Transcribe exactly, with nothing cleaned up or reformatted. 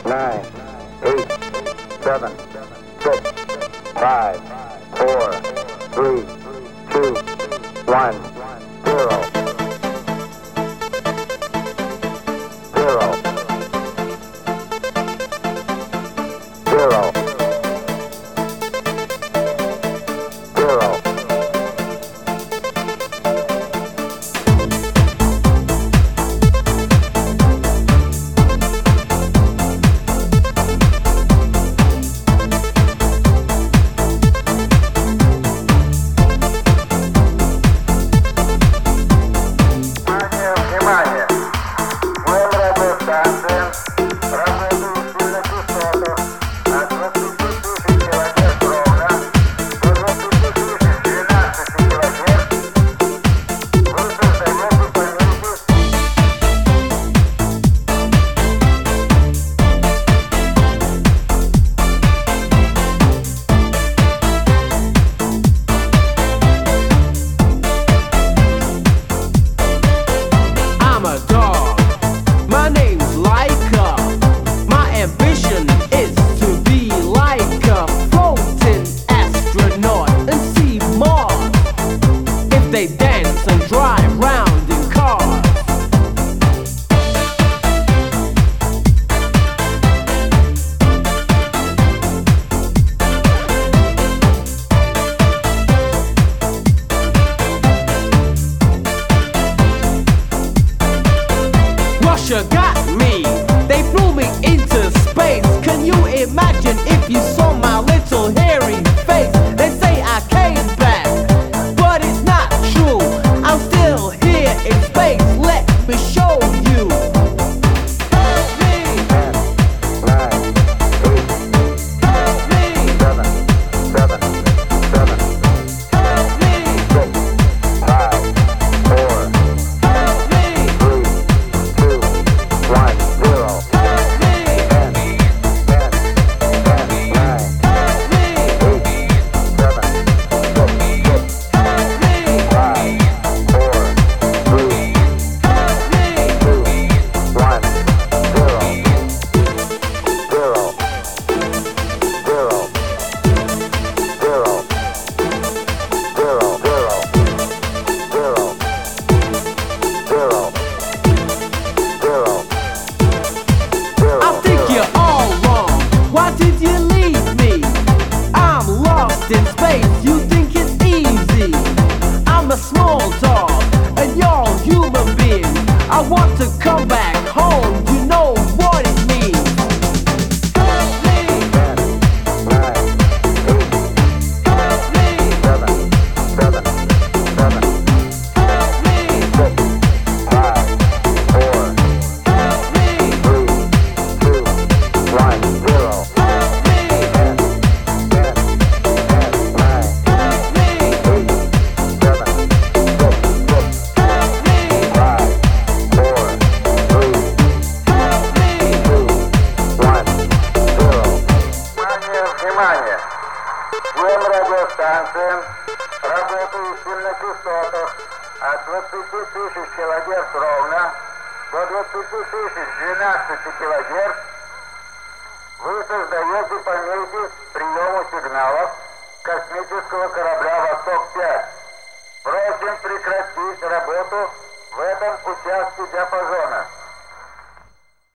nine, eight, seven, six, five, four, three, two, one, zero. Zero. Zero. Zero. Внимание! Всем радиостанциям работают на частотах от двадцати тысяч килогерц ровно до двадцати тысяч двенадцати килогерц. Вы создаете памяти. I'm a dog. My name's Laika. My ambition is to be like a floating astronaut and see Mars. If they dance and drive round in cars. Russia got me. They flew me into space. Can you imagine if you saw my little hairy face? They say I came back, but it's not true. I'm still here in space. Let me show you. Help me. ten, nine, eight, Help me. seven, seven, seven, Help me. six, five, four, Help me. three, two, one, zero. Help me. Ten, ten, ten, nine, Help me. eight, seven, six, six, Help me. five, four, three, Help me. two, one, zero. Zero. Zero. Zero. Zero. Zero. Zero. Zero. Zero. Zero. I think you're all wrong. Why did you leave me? I'm lost in space. You think it's easy? I'm a small dog, and you're a human being. I want to come back home. You know what it means. Help me. Ten, nine, eight, Help me. seven, seven, seven, Help me. six, five, four, Help me. three, two, one, zero. Help me. Ten, ten, ten, nine, Help me. eight, seven, six, six, Help me. five, four, three, Help me. two, one, zero. Внимание, внимание! Всем радиостанциям, работающим на частотах от двадцати тысяч килогерц ровно до двадцати тысяч двенадцати килогерц, вы создаете помехи приему сигналов космического корабля «Восток-пять». Просим прекратить работу в этом участке диапазона.